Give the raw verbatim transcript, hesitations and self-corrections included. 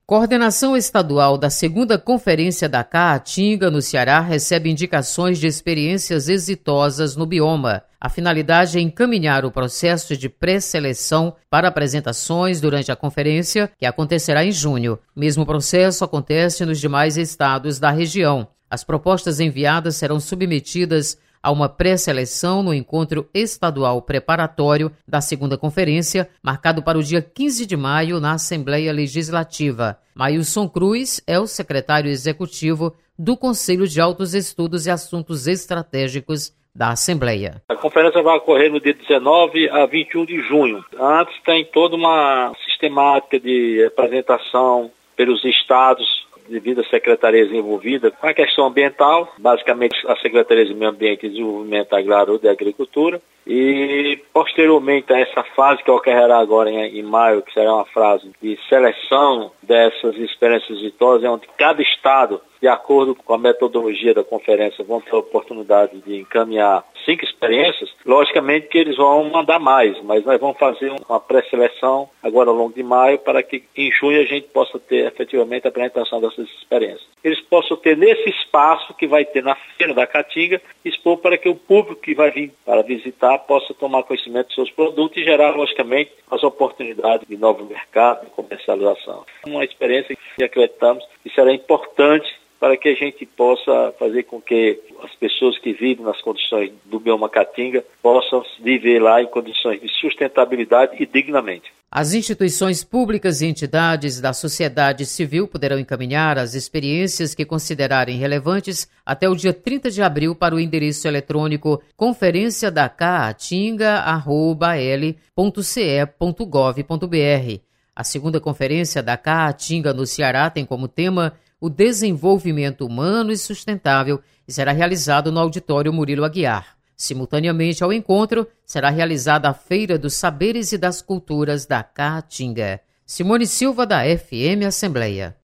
Coordenação Estadual da segunda Conferência da Caatinga, no Ceará, recebe indicações de experiências exitosas no bioma. A finalidade é encaminhar o processo de pré-seleção para apresentações durante a conferência, que acontecerá em junho. O mesmo processo acontece nos demais estados da região. As propostas enviadas serão submetidas a uma pré-seleção no encontro estadual preparatório da segunda conferência, marcado para o dia quinze de maio na Assembleia Legislativa. Mailson Cruz é o secretário executivo do Conselho de Altos Estudos e Assuntos Estratégicos da Assembleia. A conferência vai ocorrer no dia dezenove a vinte e um de junho. Antes tem toda uma sistemática de apresentação pelos estados, devido às secretarias envolvidas com a questão ambiental, basicamente a Secretaria de Meio Ambiente e Desenvolvimento Agrário e de Agricultura, e posteriormente a essa fase que ocorrerá agora em, em maio, que será uma fase de seleção dessas experiências exitosas, onde cada estado, de acordo com a metodologia da conferência, vão ter a oportunidade de encaminhar cinco experiências. Logicamente que eles vão mandar mais, mas nós vamos fazer uma pré-seleção agora ao longo de maio para que em junho a gente possa ter efetivamente a apresentação dessas experiências. Eles possam ter nesse espaço que vai ter na Feira da Caatinga, expor para que o público que vai vir para visitar possa tomar conhecimento dos seus produtos e gerar, logicamente, as oportunidades de novo mercado, de comercialização. Uma experiência que acreditamos que será importante para que a gente possa fazer com que as pessoas que vivem nas condições do bioma Caatinga possam viver lá em condições de sustentabilidade e dignamente. As instituições públicas e entidades da sociedade civil poderão encaminhar as experiências que considerarem relevantes até o dia trinta de abril para o endereço eletrônico conferência da caatinga arroba l ponto c e ponto gov ponto b r. A segunda conferência da Caatinga no Ceará tem como tema o desenvolvimento humano e sustentável e será realizado no auditório Murilo Aguiar. Simultaneamente ao encontro, será realizada a Feira dos Saberes e das Culturas da Caatinga. Simone Silva, da F M Assembleia.